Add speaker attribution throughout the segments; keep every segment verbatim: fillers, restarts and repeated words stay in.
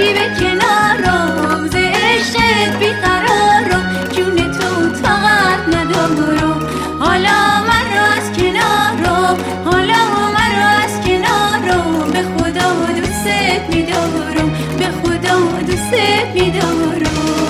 Speaker 1: بشی به کنارم، ز عشقت بیقرارم، جون تو طاقت ندارم. حالا من رو از کنارم، حالا من رو از کنارم، به خدا دوست می‌دارم، به خدا دوست می‌دارم.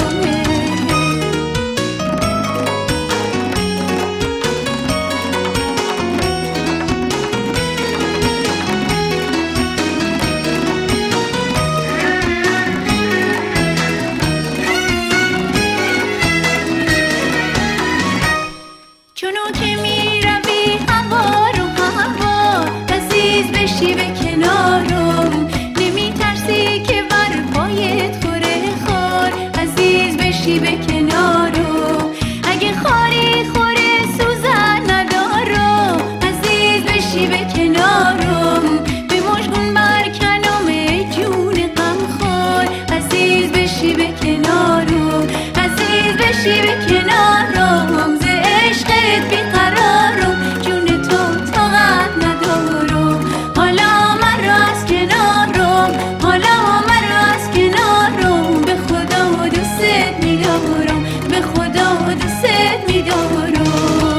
Speaker 1: چونو که می روی هوا رو هوا، عزیز بشی به کنارم، نمی ترسی که بر پایت خوره خار، عزیز بشی به کنارم. اگه خاری خوره سوزن ندارم، عزیز بشی به کنارم، به مژگون برکنم ای جون غمخوار، عزیز بشی به کنارم، عزیز بشی به کنارم، ز عشقت بیقرارم، جون تو طاقت ندارم. حالا من رو از کنارم، حالا من رو از کنارم، به خدا دوست می‌دارم، به خدا دوست می‌دارم.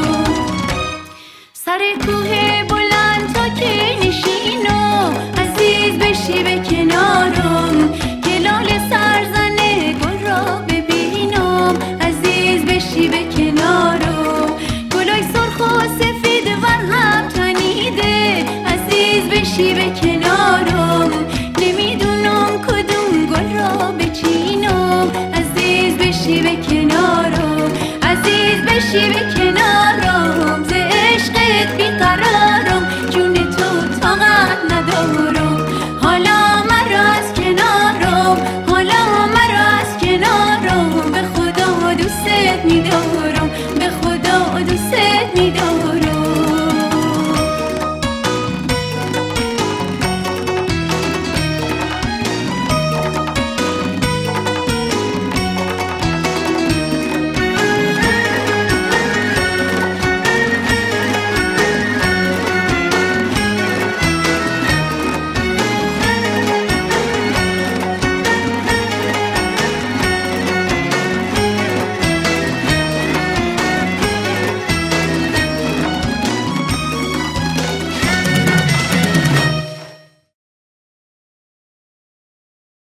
Speaker 1: سر کوه بلند تا که نشینم، عزیز بشی به کنارم، که لاله سرزنه گل را ببینم، عزیز بشی به کنارم. گلای سرخ و سفید ور هم تنیده، عزیز بشی به کنارم، نمیدونم کدوم گل را بچینم، عزیز بشی به کنارم، عزیز بشی به